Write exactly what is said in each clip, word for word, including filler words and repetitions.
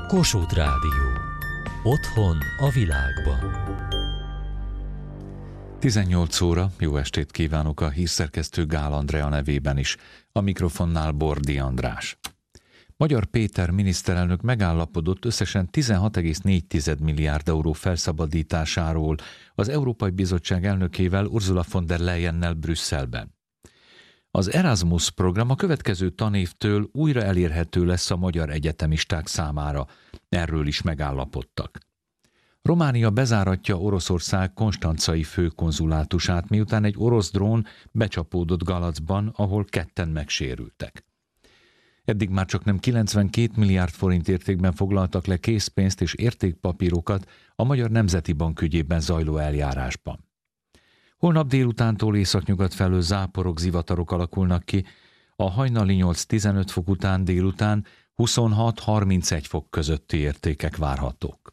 Kossuth Rádió. Otthon a világban. tizennyolc óra, jó estét kívánok a hírszerkesztő Gál Andrea nevében is. A mikrofonnál Bordi András. Magyar Péter miniszterelnök megállapodott összesen tizenhat egész négy milliárd euró felszabadításáról az Európai Bizottság elnökével, Ursula von der Leyennel Brüsszelben. Az Erasmus program a következő tanévtől újra elérhető lesz a magyar egyetemisták számára. Erről is megállapodtak. Románia bezáratja Oroszország konstancai főkonzulátusát, miután egy orosz drón becsapódott Galacban, ahol ketten megsérültek. Eddig már csak nem kilencvenkét milliárd forint értékben foglaltak le készpénzt és értékpapírokat a Magyar Nemzeti Bank ügyében zajló eljárásban. Holnap délutántól északnyugat felől záporok, zivatarok alakulnak ki, a hajnali nyolc-tizenöt fok után délután huszonhat-harmincegy fok közötti értékek várhatók.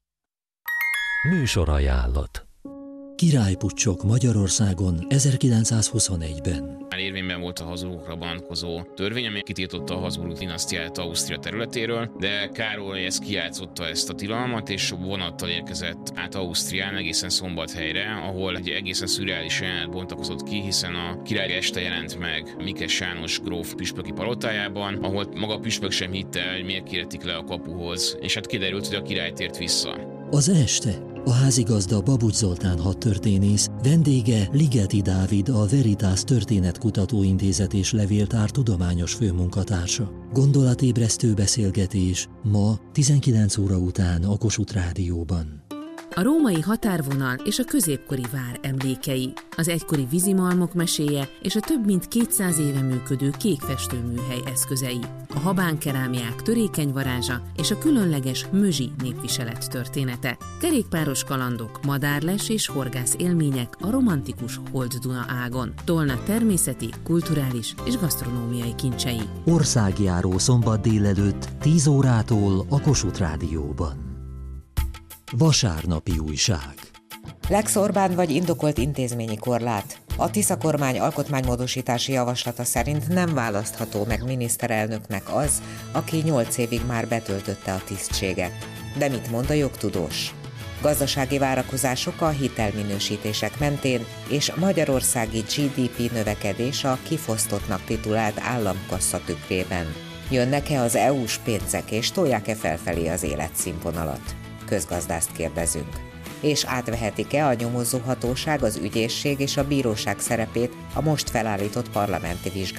Műsorajánlat. Királypuccsok Magyarországon ezerkilencszázhuszonegyben. Már érvényben volt a Habsburgokra vonatkozó törvény, ami kitiltotta a Habsburg dinasztiát Ausztria területéről, de Károly ezt kijátszotta ezt a tilalmat, és vonattal érkezett át Ausztrián egészen Szombathelyre, ahol egy egészen szürreális jelenet bontakozott ki, hiszen a király este jelent meg Mikes János gróf püspöki palotájában, ahol maga a püspök sem hitte, hogy miért kéretik le a kapuhoz, és hát kiderült, hogy a király tért vissza. Az este a házigazda Babucs Zoltán hadtörténész, vendége Ligeti Dávid, a Veritas Történetkutató Intézet és Levéltár tudományos főmunkatársa. Gondolatébresztő beszélgetés ma tizenkilenc óra után a Kossuth Rádióban. A római határvonal és a középkori vár emlékei, az egykori vízimalmok meséje és a több mint kétszáz éve működő kékfestőműhely eszközei, a habánkerámiák törékeny varázsa és a különleges mözsi népviselet története, kerékpáros kalandok, madárles és horgász élmények a romantikus Holt-Duna ágon, Tolna természeti, kulturális és gasztronómiai kincsei. Országjáró szombat délelőtt tíz órától a Kossuth Rádióban. Vasárnapi újság. Lex Orbán vagy indokolt intézményi korlát. A Tisza kormány alkotmánymódosítási javaslata szerint nem választható meg miniszterelnöknek az, aki nyolc évig már betöltötte a tisztséget. De mit mond a jogtudós? Gazdasági várakozások a hitelminősítések mentén és magyarországi gé dé pé növekedés a kifosztottnak titulált államkassa tükrében. Jönnek-e az é u-s pénzek és tolják-e felfelé az életszínvonalat? Közgazdászt kérdezünk. És átvehetik-e a nyomozóhatóság, az ügyészség és a bíróság szerepét a most felállított parlamenti vizsgálat